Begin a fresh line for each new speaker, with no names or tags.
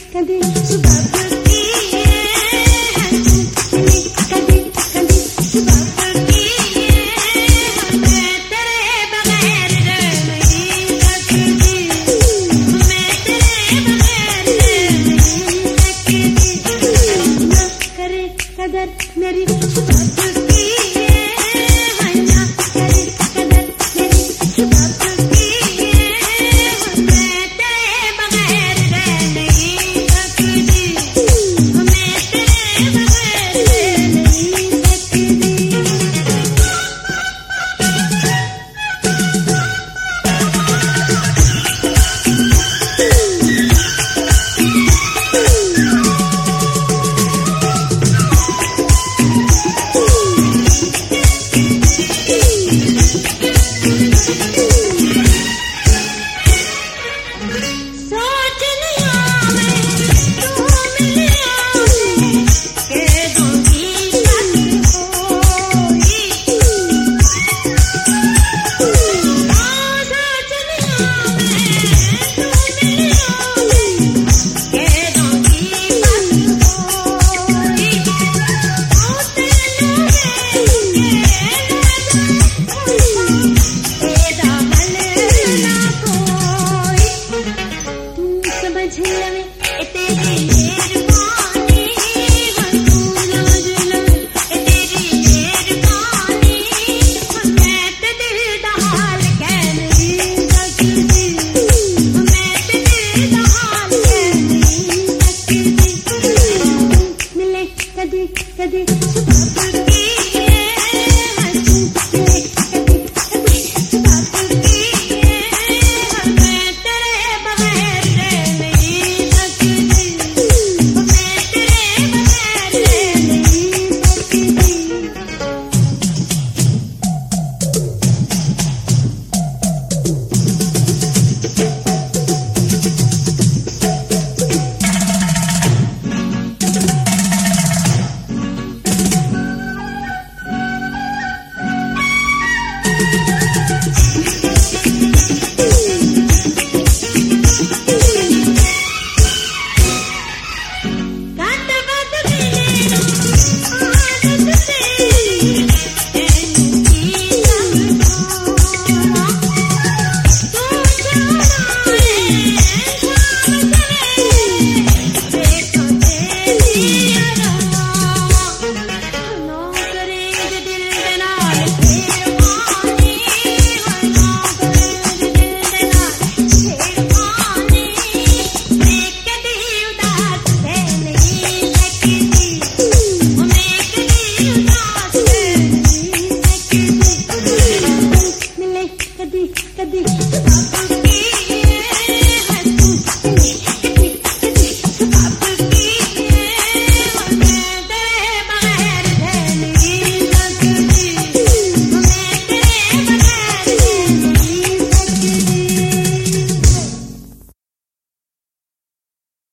कदी सुबह की कदी कदी सुबह की मैं तेरे बगैर रह नहीं सकती, मैं तेरे बगैर रह नहीं सकती। ना करे कदर मेरी सुबह की ना करे कदर मेरी सुबह की मैं तेरे बगैर रह नहीं सकती, मैं तेरे बगैर रह नहीं सकती। समझ लवे